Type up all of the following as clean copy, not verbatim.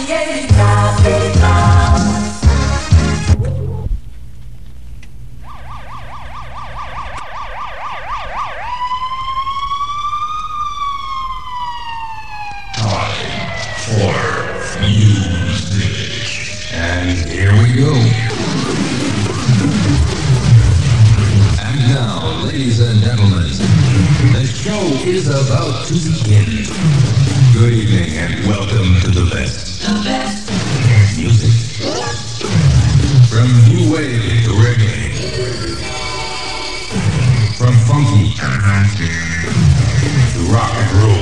ele capital. For music. And here we go. And now, ladies and gentlemen, the show is about to begin. Good evening and welcome to the best. The best Music. From new wave to reggae. From funky to rock and roll.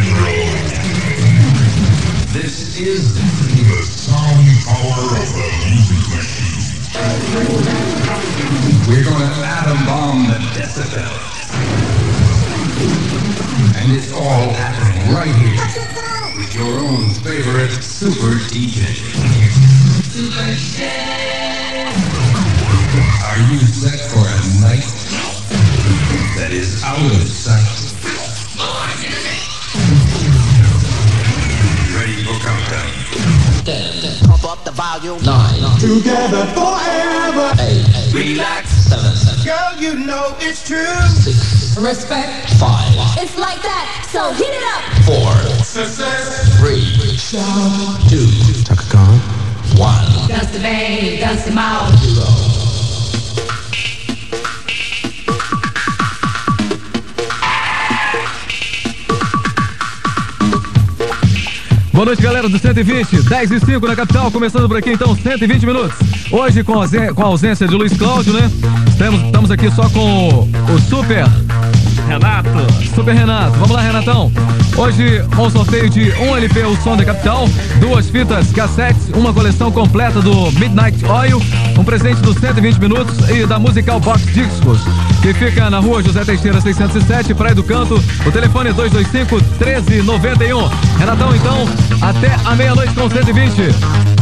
This is the sound power of the music machine. We're gonna atom bomb the decibels. And it's all happening right here with your own favorite super DJ. Super Chef. Are you set for a night that is out of sight? Ready for countdown? 10, pump up the volume. 9, Together forever. 8, Relax. 7, Girl, you know it's true. 6, Respect. 5, It's like that, so heat it up. 4, Success. 3, 2, Chaka Khan. 1, Dance the bang, dance the mouth. 0. Boa noite, galera do 120, 10 e 5 na capital, começando por aqui então 120 minutos. Hoje com a ausência de Luiz Cláudio, né? Estamos aqui só com o Super Renato. Vamos lá, Renatão. Hoje com o sorteio de um LP O Som da Capital, 2 fitas cassetes, uma coleção completa do Midnight Oil, um presente dos 120 minutos e da Musical Box Discos, que fica na rua José Teixeira 607, Praia do Canto. O telefone é 225-1391. Renatão, então, até a meia-noite com 120.